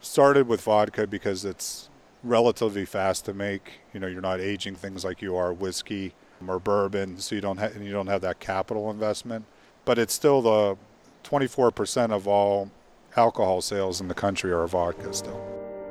started with vodka because it's relatively fast to make. You're not aging things like you are whiskey or bourbon, so you don't have that capital investment. But it's still the 24% of all alcohol sales in the country are vodka still.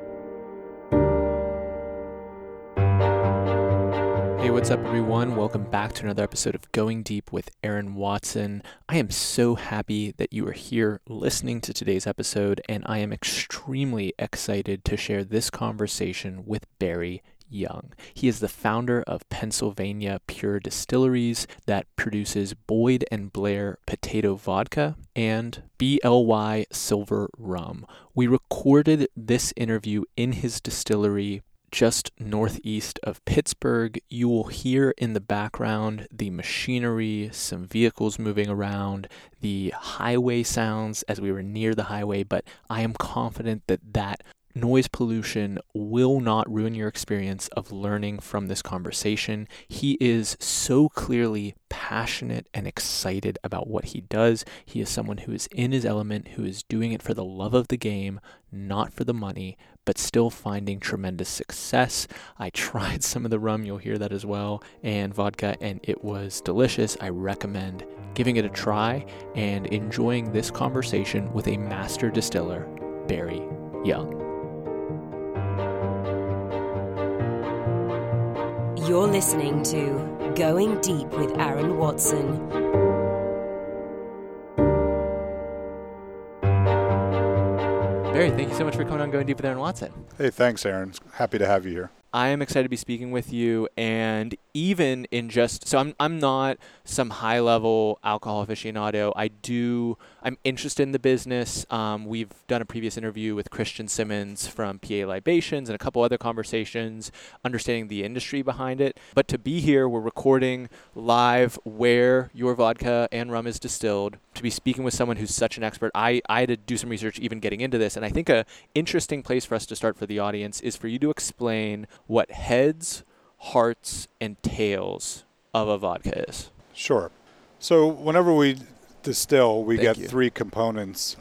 Hey, what's up, everyone? Welcome back to another episode of Going Deep with Aaron Watson. I am so happy that you are here listening to today's episode, and I am extremely excited to share this conversation with Barry Young. He is the founder of Pennsylvania Pure Distilleries that produces Boyd and Blair Potato Vodka and BLY Silver Rum. We recorded this interview in his distillery just northeast of Pittsburgh. You will hear in the background the machinery, some vehicles moving around, the highway sounds as we were near the highway, but I am confident that noise pollution will not ruin your experience of learning from this conversation. He is so clearly passionate and excited about what he does. He is someone who is in his element, who is doing it for the love of the game, not for the money, but still finding tremendous success. I tried some of the rum, you'll hear that as well, and vodka, and it was delicious. I recommend giving it a try and enjoying this conversation with a master distiller, Barry Young. You're listening to Going Deep with Aaron Watson. Barry, thank you so much for coming on Going Deep with Aaron Watson. Hey, thanks, Aaron. Happy to have you here. I am excited to be speaking with you, and even in I'm not some high-level alcohol aficionado. I'm interested in the business. We've done a previous interview with Christian Simmons from PA Libations and a couple other conversations, understanding the industry behind it. But to be here, we're recording live where your vodka and rum is distilled, to be speaking with someone who's such an expert. I had to do some research even getting into this, and I think a interesting place for us to start for the audience is for you to explain what heads, hearts, and tails of a vodka is. Sure. So whenever we distill, we get three components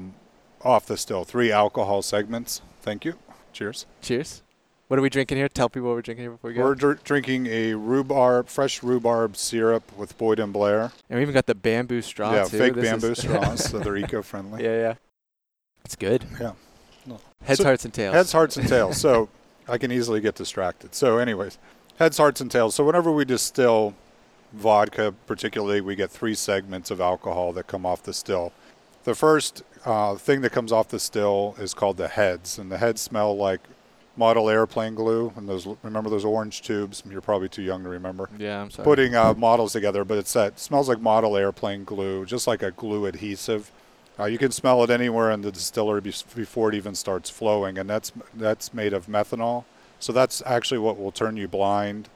off the still, three alcohol segments. Thank you. Cheers. Cheers. What are we drinking here? Tell people what we're drinking here before we go. We're drinking a fresh rhubarb syrup with Boyd and Blair. And we even got the bamboo straw too. Yeah, fake bamboo straws, so they're eco-friendly. Yeah. It's good. Yeah. Heads, hearts, and tails. Heads, hearts, and tails. So I can easily get distracted. So anyways, heads, hearts, and tails. So whenever we distill vodka, particularly, we get three segments of alcohol that come off the still. The first thing that comes off the still is called the heads, and the heads smell like model airplane glue. And remember those orange tubes? You're probably too young to remember. Yeah, I'm sorry. Putting models together, but it smells like model airplane glue, just like a glue adhesive. You can smell it anywhere in the distillery before it even starts flowing, and that's made of methanol. So that's actually what will turn you blind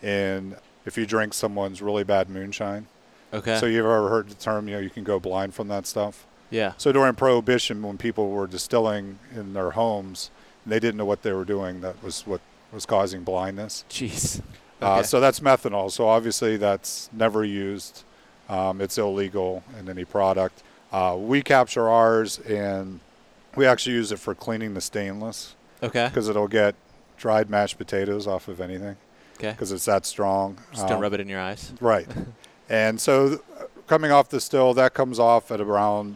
if you drink someone's really bad moonshine. Okay. So you've ever heard the term, you can go blind from that stuff? Yeah. So during Prohibition, when people were distilling in their homes, and they didn't know what they were doing, that was what was causing blindness. Jeez. Okay. So that's methanol. So obviously that's never used. It's illegal in any product. We capture ours, and we actually use it for cleaning the stainless. Okay. Because it'll get dried mashed potatoes off of anything. Okay. Because it's that strong. Just don't rub it in your eyes. Right. And so coming off the still, that comes off at around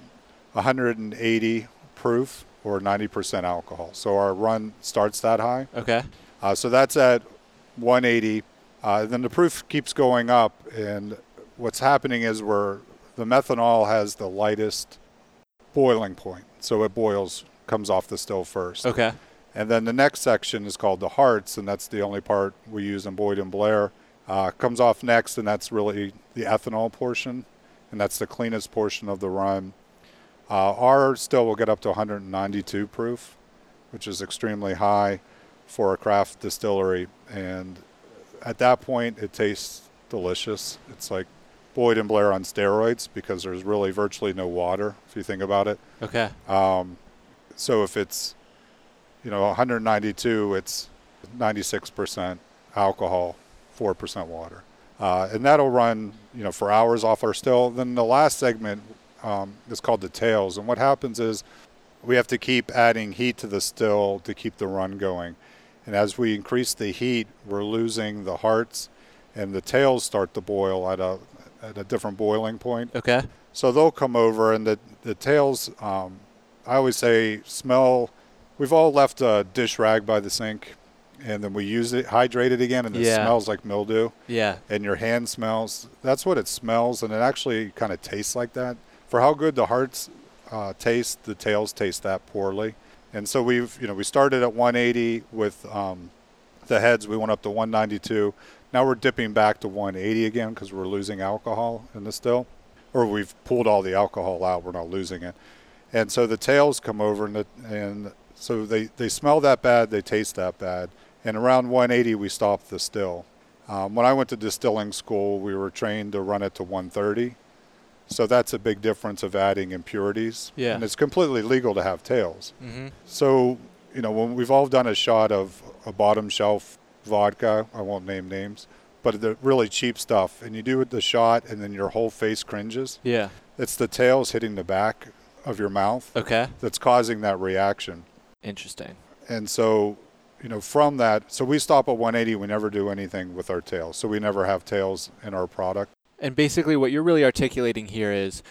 180 proof or 90% alcohol. So our run starts that high. Okay. So that's at 180. Then the proof keeps going up, and what's happening is the methanol has the lightest boiling point. So it comes off the still first. Okay. And then the next section is called the hearts, and that's the only part we use in Boyd and Blair. Comes off next, and that's really the ethanol portion, and that's the cleanest portion of the run. Our still will get up to 192 proof, which is extremely high for a craft distillery. And at that point, it tastes delicious. It's like Boyd and Blair on steroids because there's really virtually no water, if you think about it. Okay. So if it's 192, it's 96% alcohol, 4% water. And that'll run, for hours off our still. Then the last segment is called the tails. And what happens is we have to keep adding heat to the still to keep the run going. And as we increase the heat, we're losing the hearts, and the tails start to boil at a different boiling point. Okay. So they'll come over, and the tails, I always say, smell. We've all left a dish rag by the sink, and then we use it, hydrate it again, and it smells like mildew. Yeah. And your hand smells. That's what it smells, and it actually kind of tastes like that. For how good the hearts taste, the tails taste that poorly. And so we started at 180 with the heads. We went up to 192. Now we're dipping back to 180 again because we're losing alcohol in the still. Or we've pulled all the alcohol out. We're not losing it. And so the tails come over, and so they smell that bad. They taste that bad. And around 180, we stop the still. When I went to distilling school, we were trained to run it to 130. So that's a big difference of adding impurities. Yeah. And it's completely legal to have tails. Mm-hmm. So, when we've all done a shot of a bottom shelf vodka, I won't name names, but the really cheap stuff, and you do the shot and then your whole face cringes. Yeah. It's the tails hitting the back of your mouth Okay. that's causing that reaction. Interesting. And so, from that, so we stop at 180. We never do anything with our tails. So we never have tails in our product. And basically what you're really articulating here is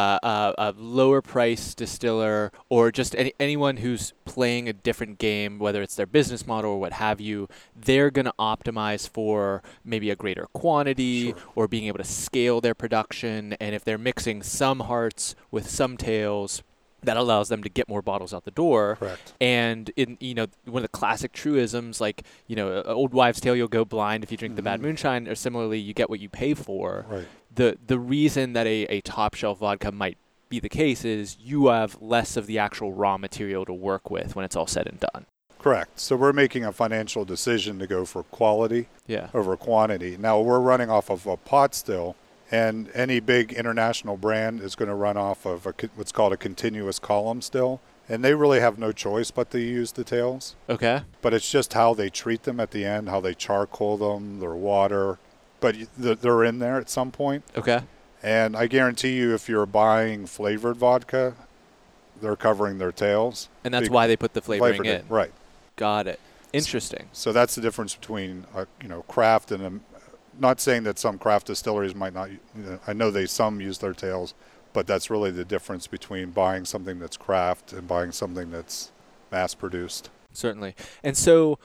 a lower price distiller or just anyone who's playing a different game, whether it's their business model or what have you, they're going to optimize for maybe a greater quantity or being able to scale their production. And if they're mixing some hearts with some tails, that allows them to get more bottles out the door. Correct. And in one of the classic truisms, like old wives' tale, you'll go blind if you drink the bad moonshine, or similarly, you get what you pay for. Right. The reason that a top shelf vodka might be the case is you have less of the actual raw material to work with when it's all said and done. Correct. So we're making a financial decision to go for quality over quantity. Now we're running off of a pot still. And any big international brand is going to run off of what's called a continuous column still. And they really have no choice but to use the tails. Okay. But it's just how they treat them at the end, how they charcoal them, their water. But they're in there at some point. Okay. And I guarantee you if you're buying flavored vodka, they're covering their tails. And that's why they put the flavoring in. Right. Got it. Interesting. So that's the difference between, craft and not saying that some craft distilleries might not. I know some use their tails, but that's really the difference between buying something that's craft and buying something that's mass produced. Certainly. And so,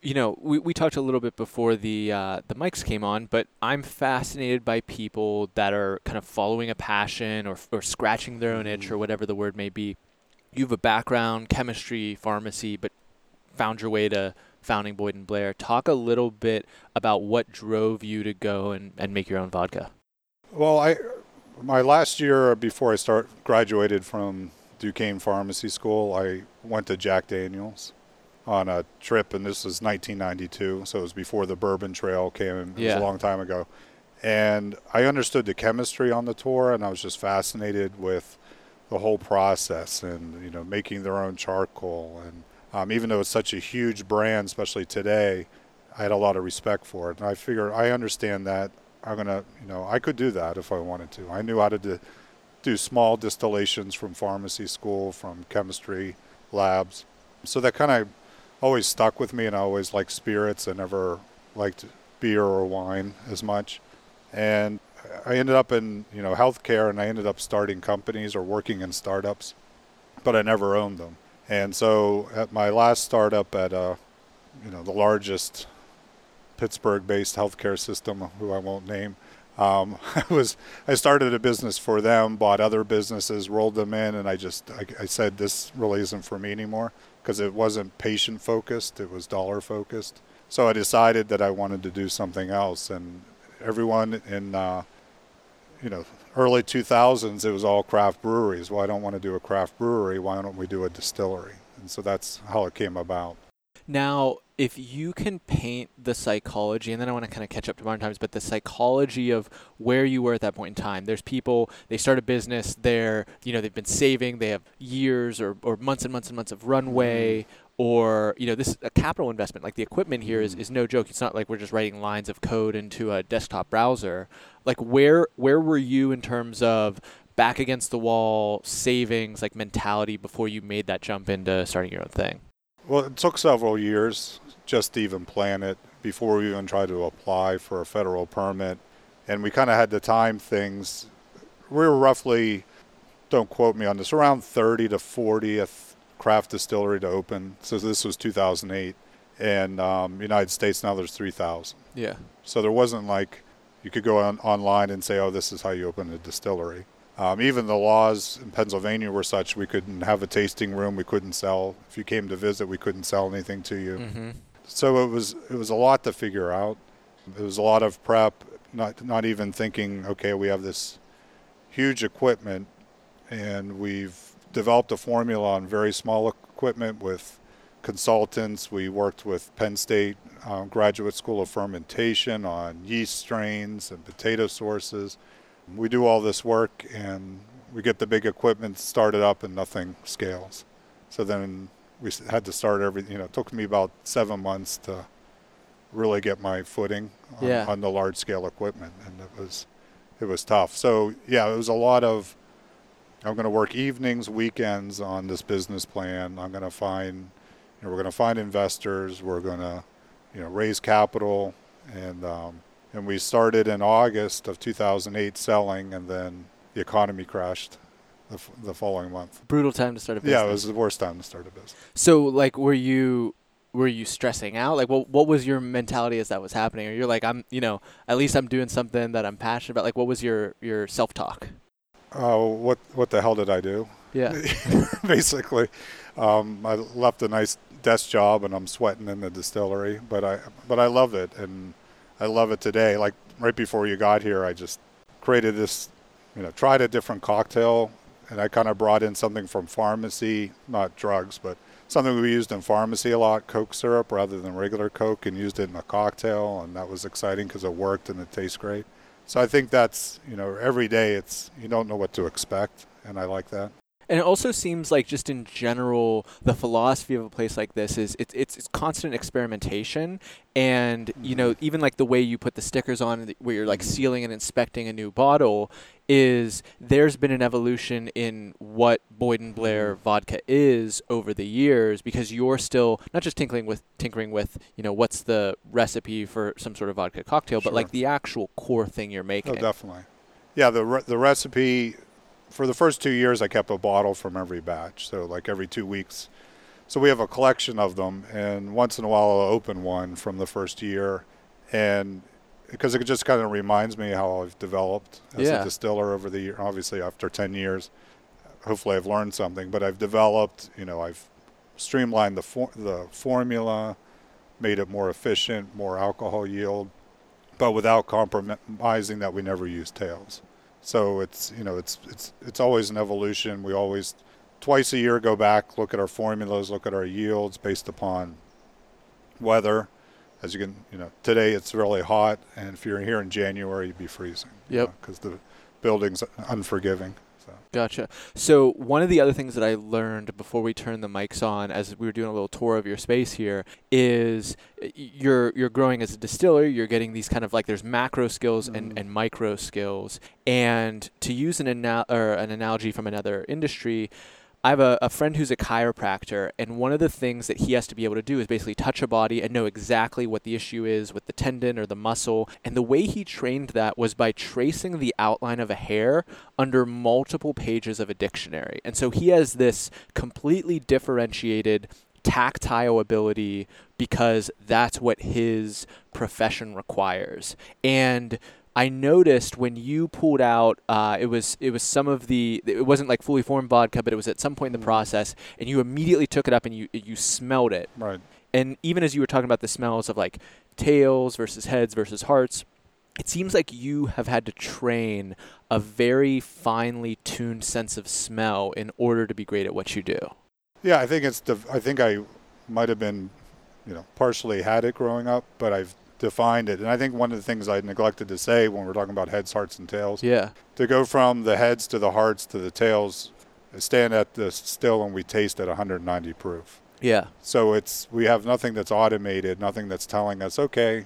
we talked a little bit before the mics came on, but I'm fascinated by people that are kind of following a passion or scratching their own itch or whatever the word may be. You have a background, chemistry, pharmacy, but found your way to founding Boyd & Blair. Talk a little bit about what drove you to go and make your own vodka. Well, my last year before I graduated from Duquesne Pharmacy School, I went to Jack Daniel's on a trip, and this was 1992, so it was before the Bourbon Trail came. It was a long time ago. And I understood the chemistry on the tour, and I was just fascinated with the whole process and, making their own charcoal. And even though it's such a huge brand, especially today, I had a lot of respect for it. And I figured I understand that. I could do that if I wanted to. I knew how to do small distillations from pharmacy school, from chemistry labs. So that kind of always stuck with me, and I always liked spirits. I never liked beer or wine as much. And I ended up in, healthcare, and I ended up starting companies or working in startups, but I never owned them. And so at my last startup at, the largest Pittsburgh-based healthcare system, who I won't name, I started a business for them, bought other businesses, rolled them in, and I said this really isn't for me anymore because it wasn't patient-focused, it was dollar-focused. So I decided that I wanted to do something else, and everyone in early 2000s, it was all craft breweries. Well, I don't want to do a craft brewery. Why don't we do a distillery? And so that's how it came about. Now, if you can paint the psychology, and then I want to kind of catch up to modern times, but the psychology of where you were at that point in time. There's people, they start a business, they've been saving, they have years or months and months and months of runway, or, this is a capital investment. Like the equipment here is no joke. It's not like we're just writing lines of code into a desktop browser. Like where were you in terms of back against the wall, savings, like mentality before you made that jump into starting your own thing? Well, it took several years just to even plan it before we even tried to apply for a federal permit. And we kind of had to time things. We were roughly, don't quote me on this, around 30 to 40th craft distillery to open. So this was 2008. And United States, now there's 3,000. Yeah. So there wasn't like you could go online and say, oh, this is how you open a distillery. Even the laws in Pennsylvania were such we couldn't have a tasting room. We couldn't sell. If you came to visit, we couldn't sell anything to you. Mm-hmm. So it was a lot to figure out. It was a lot of prep, not even thinking, okay, we have this huge equipment, and we've developed a formula on very small equipment with consultants. We worked with Penn State Graduate School of Fermentation on yeast strains and potato sources. We do all this work, and we get the big equipment started up, and nothing scales. So then we had to start everything. It took me about 7 months to really get my footing on the large-scale equipment, and it was tough. So yeah, it was a lot of, I'm going to work evenings, weekends on this business plan. I'm going to find, we're going to find investors. We're going to, raise capital, and we started in August of 2008 selling, and then the economy crashed the following month. Brutal time to start a business. Yeah, it was the worst time to start a business. So, like, were you stressing out? Like, what was your mentality as that was happening? Or you're like, at least I'm doing something that I'm passionate about. Like, what was your self-talk? What the hell did I do? Yeah. Basically, I left a nice desk job, and I'm sweating in the distillery, but I love it, and I love it today. Like right before you got here, I just created this, tried a different cocktail, and I kind of brought in something from pharmacy, not drugs, but something we used in pharmacy a lot, Coke syrup rather than regular Coke, and used it in a cocktail, and that was exciting because it worked and it tastes great. So I think that's, every day you don't know what to expect, and I like that. And it also seems like just in general, the philosophy of a place like this is it's constant experimentation. And, even like the way you put the stickers on where you're like sealing and inspecting a new bottle is there's been an evolution in what Boyd and Blair vodka is over the years, because you're still not just tinkering with, what's the recipe for some sort of vodka cocktail, but like the actual core thing you're making. Oh, definitely. Yeah, the recipe. For the first 2 years, I kept a bottle from every batch, so like every 2 weeks. So we have a collection of them, and once in a while I'll open one from the first year, and because it just kind of reminds me how I've developed as a distiller over the year. Obviously, after 10 years, hopefully I've learned something, but I've developed, I've streamlined the formula, made it more efficient, more alcohol yield, but without compromising that we never use tails. So it's always an evolution. We always, twice a year, go back, look at our formulas, look at our yields based upon weather. As you can, today it's really hot, and if you're here in January, you'd be freezing. Yep. Because the building's unforgiving. So. Gotcha. So one of the other things that I learned before we turned the mics on, as we were doing a little tour of your space here, is you're growing as a distiller. You're getting these kind of like there's macro skills and micro skills. And to use an analogy from another industry, I have a friend who's a chiropractor, and one of the things that he has to be able to do is basically touch a body and know exactly what the issue is with the tendon or the muscle. And the way he trained that was by tracing the outline of a hair under multiple pages of a dictionary. And so he has this completely differentiated tactile ability because that's what his profession requires. And I noticed when you pulled out, it was some of it wasn't like fully formed vodka, but it was at some point in the process, and you immediately took it up and you smelled it. Right. And even as you were talking about the smells of like tails versus heads versus hearts, it seems like you have had to train a very finely tuned sense of smell in order to be great at what you do. Yeah, I think I might have been, partially had it growing up, but I've defined it. And I think one of the things I neglected to say when we're talking about heads, hearts, and tails, to go from the heads to the hearts to the tails, I stand at the still and we taste at 190 proof. Yeah. So we have nothing that's automated, nothing that's telling us, okay,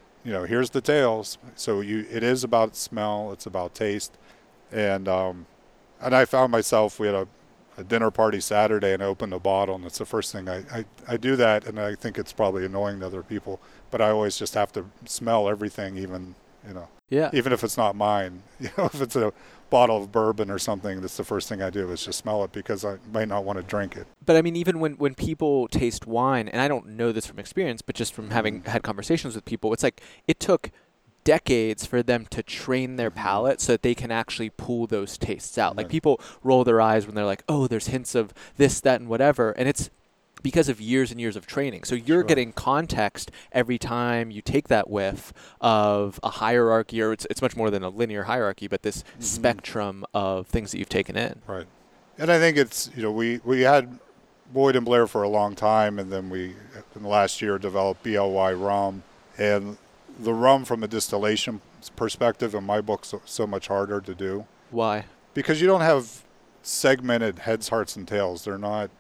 here's the tails. So it is about smell, it's about taste. And And I found myself, we had a dinner party Saturday and I opened a bottle, and it's the first thing I do that, and I think it's probably annoying to other people, but I always just have to smell everything, even, Yeah. even if it's not mine. If it's a bottle of bourbon or something, that's the first thing I do is just smell it, because I might not want to drink it. But I mean, even when people taste wine, and I don't know this from experience, but just from having had conversations with people, it's like it took decades for them to train their palate so that they can actually pull those tastes out. Like, people roll their eyes when they're like, oh, there's hints of this, that, and whatever. And it's because of years and years of training. So you're getting context every time you take that whiff of a hierarchy, or it's much more than a linear hierarchy, but this spectrum of things that you've taken in. Right. And I think it's, we had Boyd and Blair for a long time, and then we, in the last year, developed BLY rum. And the rum from a distillation perspective, in my book, so much harder to do. Why? Because you don't have segmented heads, hearts, and tails. They're not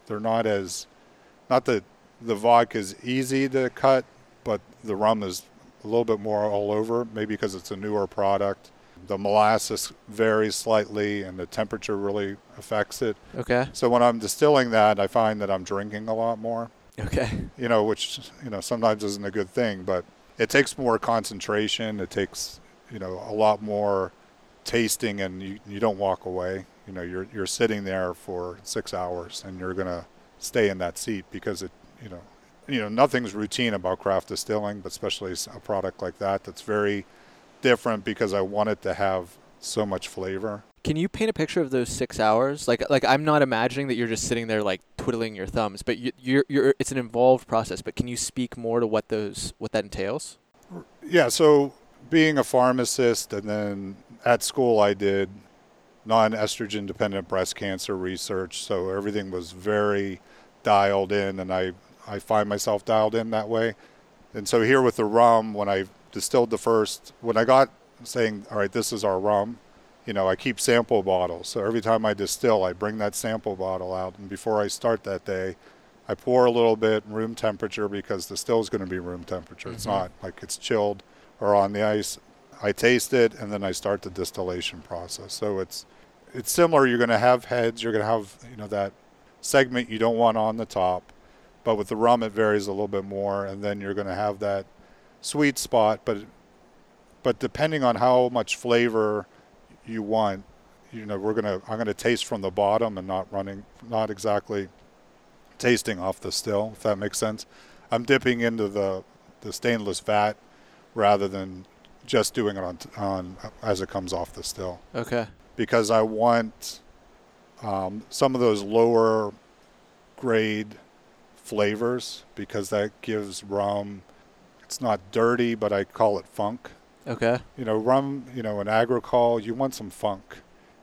as, not that the vodka is easy to cut, but the rum is a little bit more all over, maybe because it's a newer product. The molasses varies slightly, and the temperature really affects it. Okay. So when I'm distilling that, I find that I'm drinking a lot more. Okay. Which, sometimes isn't a good thing, but it takes more concentration. It takes, a lot more tasting, and you don't walk away. You're sitting there for 6 hours, and you're going to stay in that seat, because it, nothing's routine about craft distilling, but especially a product like that that's very different, because I want it to have so much flavor. Can you paint a picture of those 6 hours? Like I'm not imagining that you're just sitting there like twiddling your thumbs, but you're it's an involved process. But can you speak more to what that entails? Yeah. So being a pharmacist, and then at school I did non-estrogen dependent breast cancer research. So everything was very dialed in, and I find myself dialed in that way. And so here with the rum, when I distilled when I got saying, all right, this is our rum, I keep sample bottles. So every time I distill, I bring that sample bottle out. And before I start that day, I pour a little bit room temperature, because the still is going to be room temperature. It's not like it's chilled or on the ice. I taste it, and then I start the distillation process. So it's similar. You're going to have heads. You're going to have, that segment you don't want on the top. But with the rum, it varies a little bit more. And then you're going to have that sweet spot. But depending on how much flavor you want, I'm going to taste from the bottom, and not exactly tasting off the still, if that makes sense. I'm dipping into the stainless vat rather than just doing it on as it comes off the still. Okay. Because I want some of those lower grade flavors, because that gives rum, it's not dirty, but I call it funk. Okay. Rum, an agricole, you want some funk.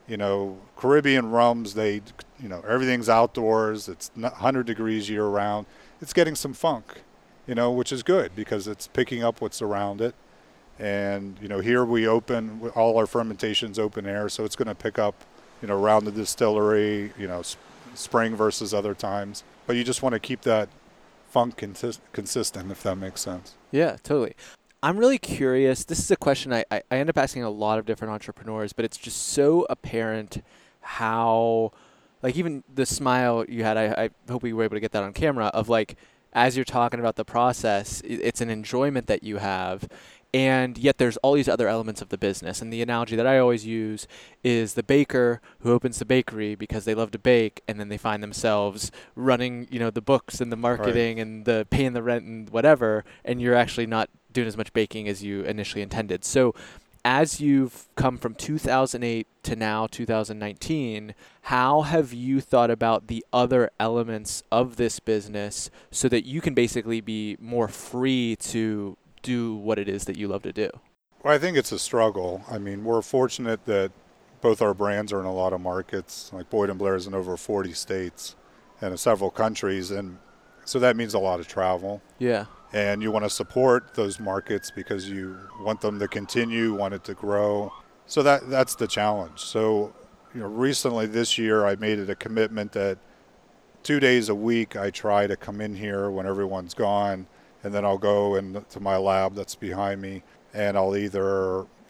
Caribbean rums, everything's outdoors. It's 100 degrees year round. It's getting some funk, which is good, because it's picking up what's around it. And, here we open all our fermentations open air, so it's going to pick up, around the distillery, spring versus other times. But you just want to keep that funk consistent, if that makes sense. Yeah, totally. I'm really curious. This is a question I end up asking a lot of different entrepreneurs, but it's just so apparent how, like, even the smile you had, I hope we were able to get that on camera, of like, as you're talking about the process, it's an enjoyment that you have. And yet there's all these other elements of the business. And the analogy that I always use is the baker who opens the bakery because they love to bake, and then they find themselves running, the books and the marketing and the paying the rent and whatever, and you're actually not doing as much baking as you initially intended. So as you've come from 2008 to now 2019, how have you thought about the other elements of this business so that you can basically be more free to do what it is that you love to do? Well, I think it's a struggle. I mean, we're fortunate that both our brands are in a lot of markets. Like Boyd & Blair is in over 40 states and in several countries, and so that means a lot of travel. Yeah. And you want to support those markets because you want them to continue, want it to grow. So that's the challenge. So, recently this year I made it a commitment that 2 days a week I try to come in here when everyone's gone, and then I'll go into my lab that's behind me, and I'll either,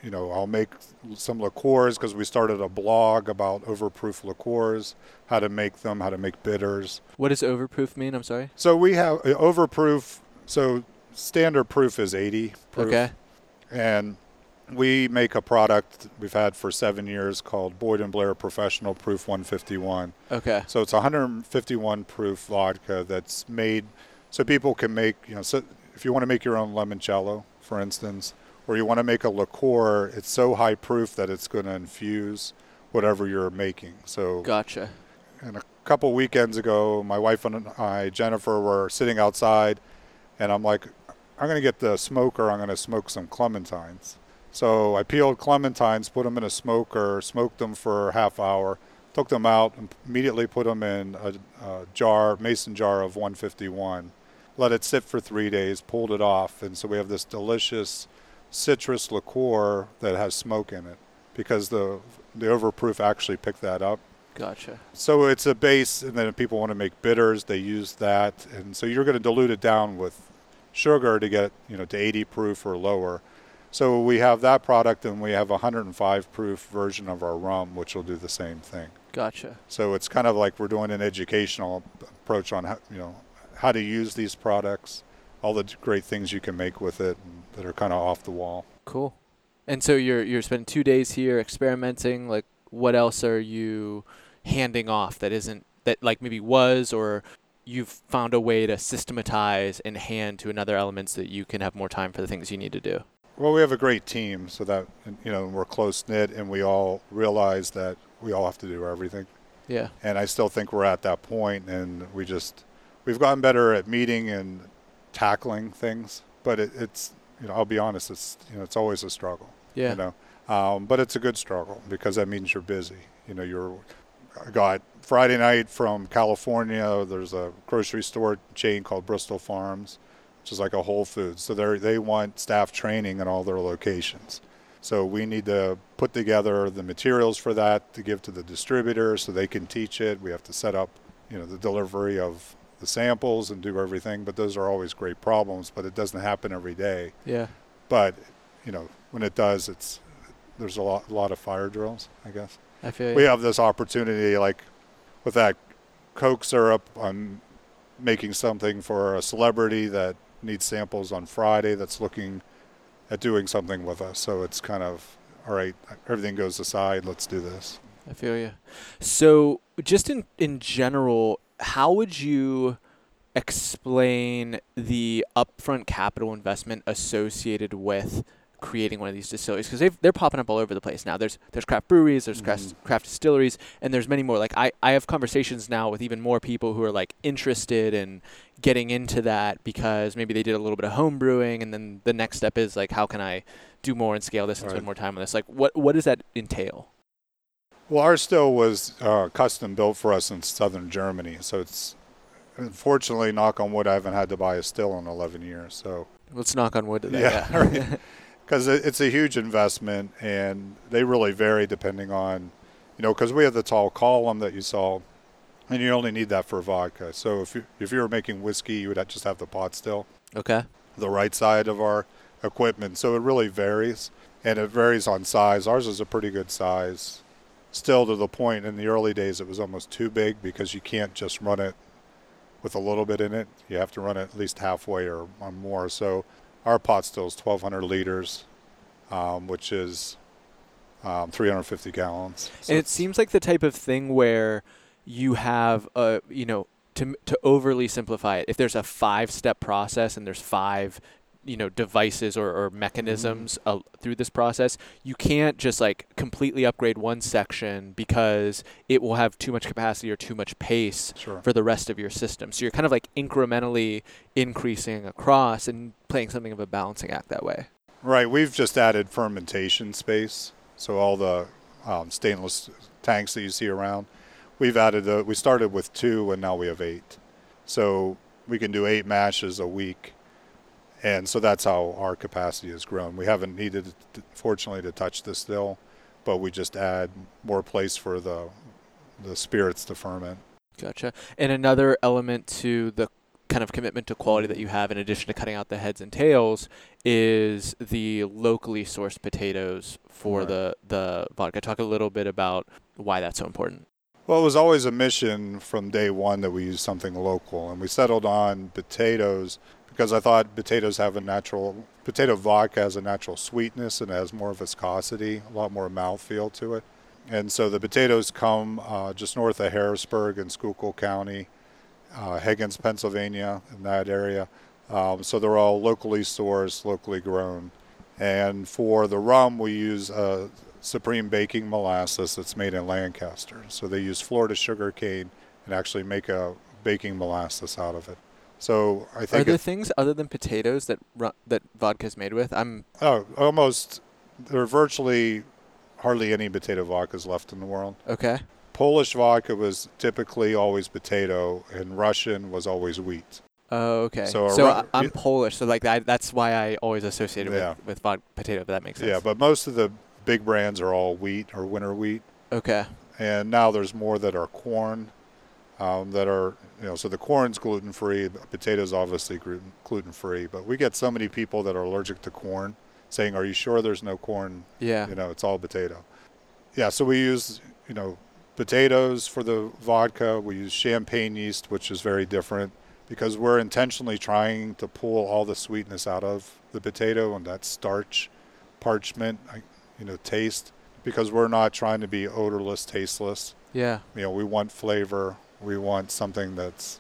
I'll make some liqueurs because we started a blog about overproof liqueurs, how to make them, how to make bitters. What does overproof mean? I'm sorry. So we have overproof. So standard proof is 80 proof. Okay. And we make a product we've had for 7 years called Boyd & Blair Professional Proof 151. Okay. So it's 151 proof vodka that's made so people can make, so if you want to make your own limoncello, for instance, or you want to make a liqueur, it's so high proof that it's going to infuse whatever you're making. So Gotcha. and a couple weekends ago, my wife and I, Jennifer, were sitting outside, and I'm like, I'm going to get the smoker. I'm going to smoke some clementines. So I peeled clementines, put them in a smoker, smoked them for a half hour, took them out, and immediately put them in a mason jar of 151. Let it sit for 3 days, pulled it off, and so we have this delicious citrus liqueur that has smoke in it because the overproof actually picked that up. Gotcha. So it's a base, and then if people want to make bitters, they use that, and so you're going to dilute it down with sugar to get to 80 proof or lower. So we have that product, and we have a 105 proof version of our rum, which will do the same thing. Gotcha. So it's kind of like we're doing an educational approach on how to use these products, all the great things you can make with it that are kind of off the wall. Cool. And so you're spending 2 days here experimenting. Like, what else are you handing off that like maybe was, or you've found a way to systematize and hand to another elements that you can have more time for the things you need to do? Well, we have a great team, so that we're close knit, and we all realize that we all have to do everything. Yeah. And I still think we're at that point, and we've gotten better at meeting and tackling things, but it's I'll be honest, it's always a struggle. Yeah. But it's a good struggle because that means you're busy. I got Friday night from California. There's a grocery store chain called Bristol Farms, which is like a Whole Foods. So they want staff training in all their locations. So we need to put together the materials for that to give to the distributor so they can teach it. We have to set up, the delivery of the samples and do everything. But those are always great problems. But it doesn't happen every day. Yeah. But when it does, there's a lot of fire drills, I guess. I feel We have this opportunity, like with that Coke syrup, I'm making something for a celebrity that needs samples on Friday that's looking at doing something with us. So it's kind of, all right, everything goes aside, let's do this. I feel you. So just in general, how would you explain the upfront capital investment associated with creating one of these distilleries? Because they're popping up all over the place now. There's craft breweries, there's craft distilleries, and there's many more. Like I have conversations now with even more people who are like interested in getting into that because maybe they did a little bit of home brewing, and then the next step is like, how can I do more and scale this and spend more time on this? Like what does that entail? Well, our still was custom built for us in southern Germany. So it's, unfortunately, knock on wood, I haven't had to buy a still in 11 years. So Let's knock on wood to that. Yeah. Right. Because it's a huge investment, and they really vary depending on, because we have the tall column that you saw, and you only need that for vodka. So if you were making whiskey, you would just have the pot still. Okay. The right side of our equipment. So it really varies, and it varies on size. Ours is a pretty good size. Still, to the point, in the early days, it was almost too big because you can't just run it with a little bit in it. You have to run it at least halfway or more. So our pot still is 1,200 liters, which is 350 gallons. So and it seems like the type of thing where you have to overly simplify it, if there's a 5-step process and there's 5 devices or mechanisms through this process, you can't just like completely upgrade one section because it will have too much capacity or too much pace for the rest of your system. So you're kind of like incrementally increasing across and playing something of a balancing act that way. Right. We've just added fermentation space. So all the stainless tanks that you see around, we've added, we started with 2 and now we have 8. So we can do 8 mashes a week. And so that's how our capacity has grown. We haven't needed, fortunately, to touch the still, but we just add more place for the spirits to ferment. Gotcha. And another element to the kind of commitment to quality that you have, in addition to cutting out the heads and tails, is the locally sourced potatoes for Right. the vodka. Talk a little bit about why that's so important. Well, it was always a mission from day one that we use something local, and we settled on potatoes because I thought potato vodka has a natural sweetness and it has more viscosity, a lot more mouthfeel to it. And so the potatoes come just north of Harrisburg in Schuylkill County, Higgins, Pennsylvania, in that area. So they're all locally sourced, locally grown. And for the rum, we use Supreme Baking Molasses that's made in Lancaster. So they use Florida sugar cane and actually make a baking molasses out of it. So I think Are there things other than potatoes that vodka is made with? there are virtually hardly any potato vodkas left in the world. Okay. Polish vodka was typically always potato, and Russian was always wheat. Oh, okay. So I'm Polish, so like that's why I always associated with potato. But that makes sense. Yeah, but most of the big brands are all wheat or winter wheat. Okay. And now there's more that are corn, that are, so the corn's gluten-free, potatoes obviously gluten-free, but we get so many people that are allergic to corn saying, are you sure there's no corn? Yeah. It's all potato. Yeah, so we use, potatoes for the vodka. We use champagne yeast, which is very different because we're intentionally trying to pull all the sweetness out of the potato and that starch, parchment, taste, because we're not trying to be odorless, tasteless. Yeah. We want flavor. We want something that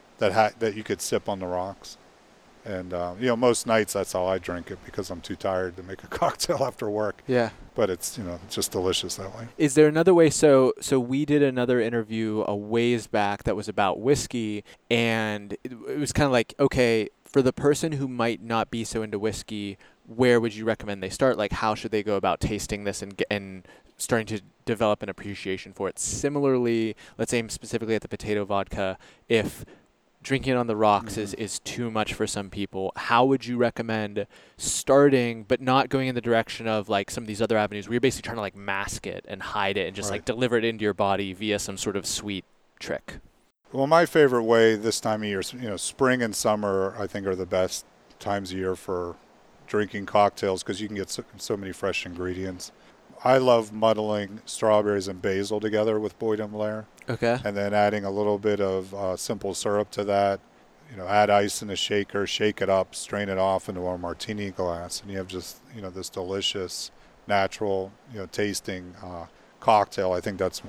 you could sip on the rocks. And, most nights that's how I drink it because I'm too tired to make a cocktail after work. Yeah. But it's, just delicious that way. Is there another way? So we did another interview a ways back that was about whiskey, and it was kind of like, okay, for the person who might not be so into whiskey, where would you recommend they start? Like, how should they go about tasting this and starting to develop an appreciation for it? Similarly, let's aim specifically at the potato vodka. If drinking it on the rocks is too much for some people, how would you recommend starting, but not going in the direction of like some of these other avenues where you're basically trying to like mask it and hide it and just like deliver it into your body via some sort of sweet trick? Well, my favorite way this time of year, spring and summer, I think are the best times of year for drinking cocktails because you can get so many fresh ingredients. I love muddling strawberries and basil together with Boyd and Blair. Okay. And then adding a little bit of simple syrup to that. Add ice in a shaker, shake it up, strain it off into a martini glass, and you have just, this delicious, natural, tasting cocktail. I think that's,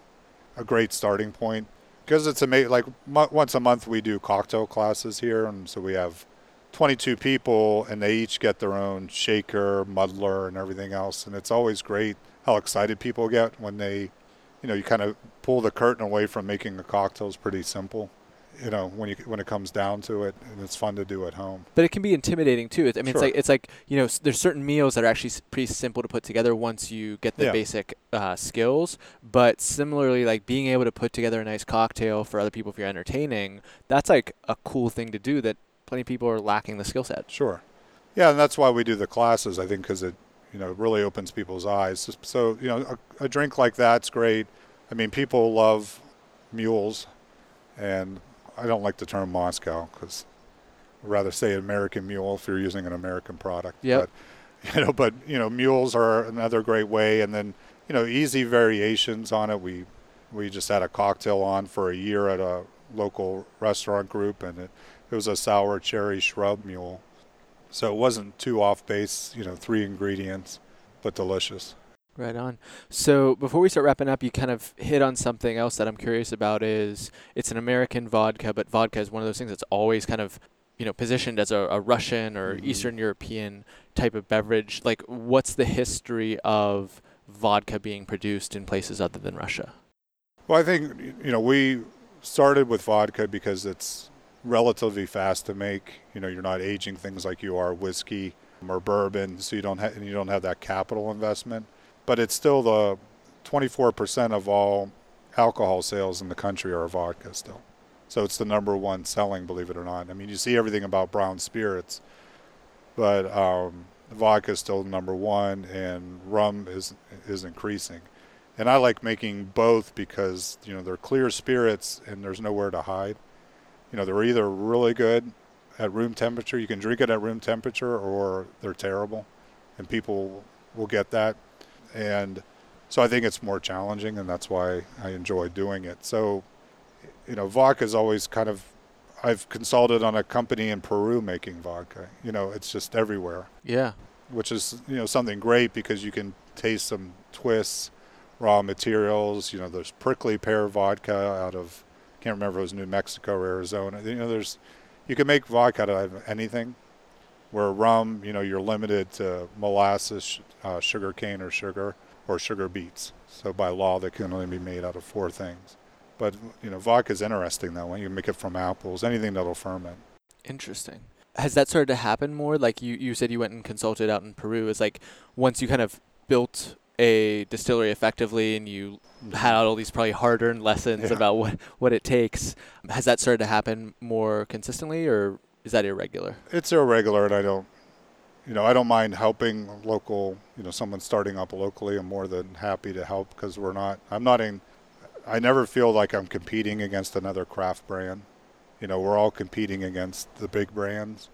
a great starting point because it's amazing. Like once a month we do cocktail classes here, and so we have 22 people, and they each get their own shaker, muddler, and everything else. And it's always great how excited people get when they, you kind of pull the curtain away from making a cocktail. Is pretty simple, when it comes down to it, and it's fun to do at home. But it can be intimidating too. I mean, Sure. it's like there's certain meals that are actually pretty simple to put together once you get the basic skills. But similarly, like being able to put together a nice cocktail for other people if you're entertaining, that's like a cool thing to do that plenty of people are lacking the skill set. Sure. Yeah, and that's why we do the classes, I think, because it, really opens people's eyes. So, a drink like that's great. I mean, people love mules, and I don't like the term Moscow because I'd rather say American mule if you're using an American product. Yep. But mules are another great way, and then, easy variations on it. We just had a cocktail on for a year at a local restaurant group, and it was a sour cherry shrub mule. So it wasn't too off base, 3 ingredients, but delicious. Right on. So before we start wrapping up, you kind of hit on something else that I'm curious about. Is it's an American vodka, but vodka is one of those things that's always kind of, positioned as a Russian or Eastern European type of beverage. Like, what's the history of vodka being produced in places other than Russia? Well, I think, we started with vodka because it's relatively fast to make. You're not aging things like you are whiskey or bourbon, so you don't have that capital investment. But it's still the 24% of all alcohol sales in the country are vodka still. So it's the number one selling, believe it or not. I mean, you see everything about brown spirits, but vodka is still number one, and rum is increasing. And I like making both because, they're clear spirits and there's nowhere to hide. they're either really good at room temperature. You can drink it at room temperature, or they're terrible, and people will get that. And so I think it's more challenging, and that's why I enjoy doing it. So, vodka is always I've consulted on a company in Peru making vodka. It's just everywhere. Yeah. Which is, something great because you can taste some twists, raw materials. There's prickly pear vodka out of, can't remember if it was New Mexico or Arizona. You can make vodka out of anything. Where rum, you're limited to molasses, sugar cane or sugar beets. So by law, they can only be made out of 4 things. But, vodka is interesting that way. You can make it from apples, anything that'll ferment. Interesting. Has that started to happen more? Like you said you went and consulted out in Peru. It's like once you kind of built a distillery effectively and you had all these probably hard-earned lessons about what it takes, has that started to happen more consistently, or is that irregular? It's irregular, and I don't mind helping local, someone starting up locally. I'm more than happy to help because I never feel like I'm competing against another craft brand. We're all competing against the big brands.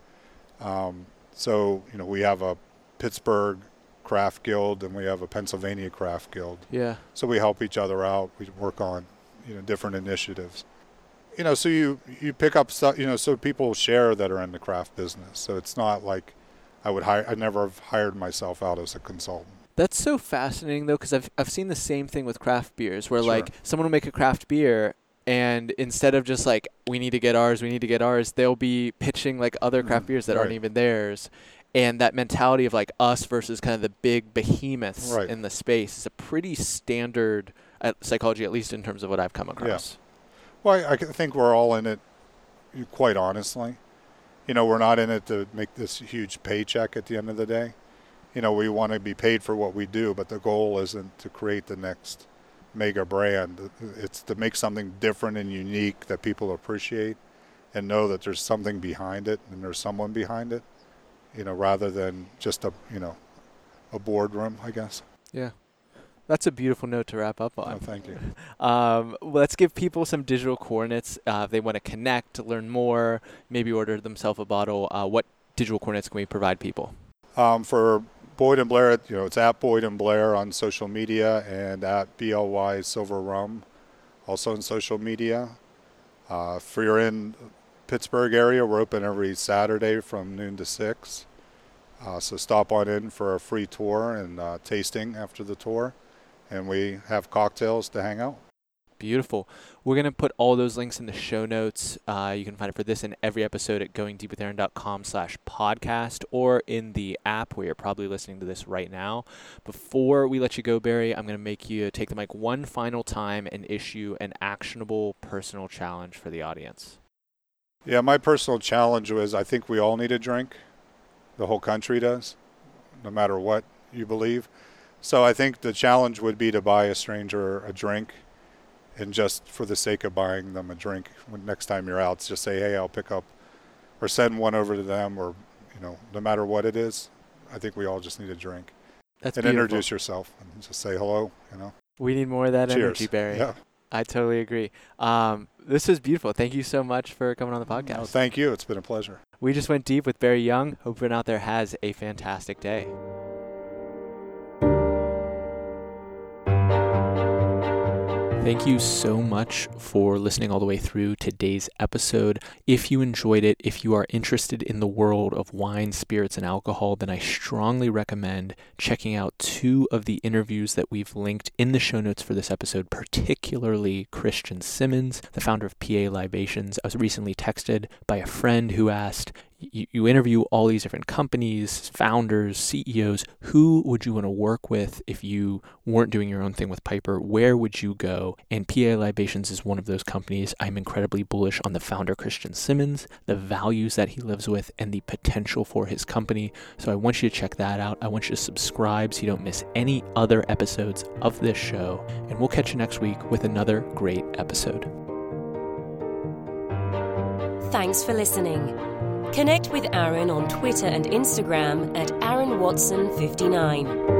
So, we have a Pittsburgh Craft Guild and we have a Pennsylvania Craft Guild. Yeah. So we help each other out. We work on, different initiatives. So you pick up stuff, so people share that are in the craft business. So it's not like I never have hired myself out as a consultant. That's so fascinating, though, because I've seen the same thing with craft beers where, Sure. like, someone will make a craft beer and instead of just like, we need to get ours, they'll be pitching like other craft beers that aren't even theirs. And that mentality of like us versus kind of the big behemoths in the space is a pretty standard psychology, at least in terms of what I've come across. Yeah. Well, I think we're all in it, quite honestly. We're not in it to make this huge paycheck at the end of the day. We want to be paid for what we do, but the goal isn't to create the next mega brand. It's to make something different and unique that people appreciate and know that there's something behind it and there's someone behind it, rather than just a boardroom, I guess. Yeah. That's a beautiful note to wrap up on. Oh, thank you. Let's give people some digital coordinates. If they want to connect, to learn more, maybe order themselves a bottle. What digital coordinates can we provide people? For Boyd and Blair, it's at Boyd and Blair on social media and at BLY Silver Rum, also on social media. If you're in Pittsburgh area, we're open every Saturday from noon to 6. So stop on in for a free tour and tasting after the tour. And we have cocktails to hang out. Beautiful. We're going to put all those links in the show notes. You can find it for this and every episode at goingdeepwithaaron.com/podcast or in the app where you're probably listening to this right now. Before we let you go, Barry, I'm going to make you take the mic one final time and issue an actionable personal challenge for the audience. Yeah, my personal challenge was I think we all need a drink. The whole country does, no matter what you believe. So I think the challenge would be to buy a stranger a drink, and just for the sake of buying them a drink, when next time you're out, just say, hey, I'll pick up or send one over to them, or, no matter what it is, I think we all just need a drink. That's and beautiful. Introduce yourself and just say hello, We need more of that Cheers. energy, Barry. Yeah. I totally agree. This was beautiful. Thank you so much for coming on the podcast. No, thank you. It's been a pleasure. We just went deep with Barry Young. Hope everyone out there has a fantastic day. Thank you so much for listening all the way through today's episode. If you enjoyed it, if you are interested in the world of wine, spirits, and alcohol, then I strongly recommend checking out 2 of the interviews that we've linked in the show notes for this episode, particularly Christian Simmons, the founder of PA Libations. I was recently texted by a friend who asked, you interview all these different companies, founders, CEOs. Who would you want to work with if you weren't doing your own thing with Piper? Where would you go? And PA Libations is one of those companies. I'm incredibly bullish on the founder, Christian Simmons, the values that he lives with, and the potential for his company. So I want you to check that out. I want you to subscribe so you don't miss any other episodes of this show. And we'll catch you next week with another great episode. Thanks for listening. Connect with Aaron on Twitter and Instagram at AaronWatson59.